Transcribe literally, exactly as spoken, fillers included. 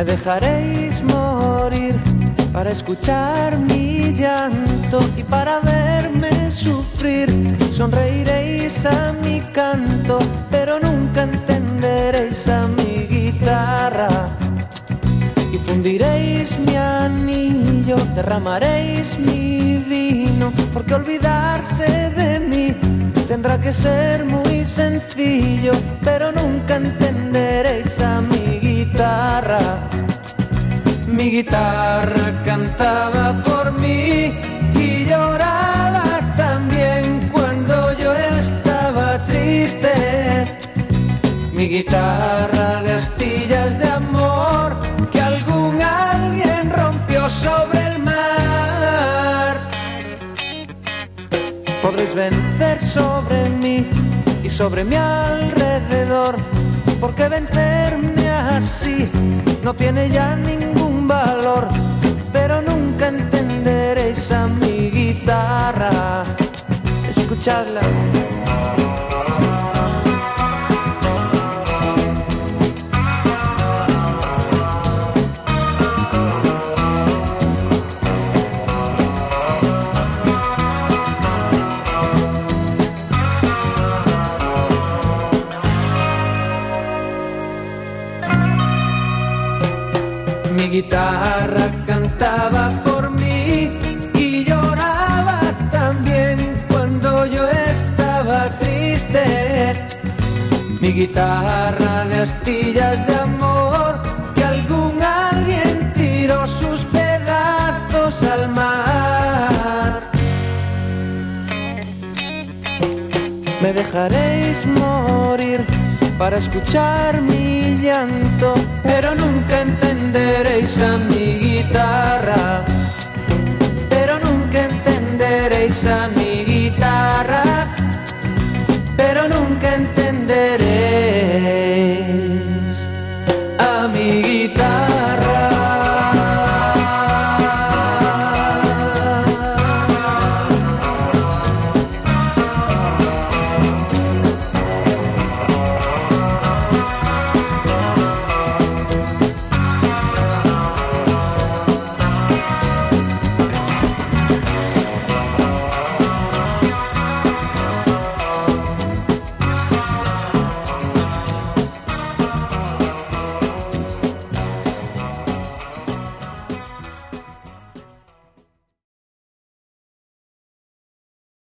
Me dejaréis morir para escuchar mi llanto y para verme sufrir. Sonreiréis a mi canto, pero nunca entenderéis a mi guitarra. Y fundiréis mi anillo, derramaréis mi vino, porque olvidarse de mí tendrá que ser muy sencillo, pero nunca entenderéis a mi guitarra. Mi guitarra cantaba por mí y lloraba también cuando yo estaba triste. Mi guitarra de astillas de amor que algún alguien rompió sobre el mar. Podréis vencer sobre mí y sobre mi alrededor, porque vencerme así no tiene ya ningún valor, pero nunca entenderéis a mi guitarra. Escuchadla. Mi guitarra cantaba por mí y lloraba también cuando yo estaba triste. Mi guitarra de astillas de amor que algún alguien tiró sus pedazos al mar. Me dejaréis morir para escuchar mi llanto, pero nunca entenderéis a mi guitarra. Pero nunca entenderéis a mi guitarra. Pero nunca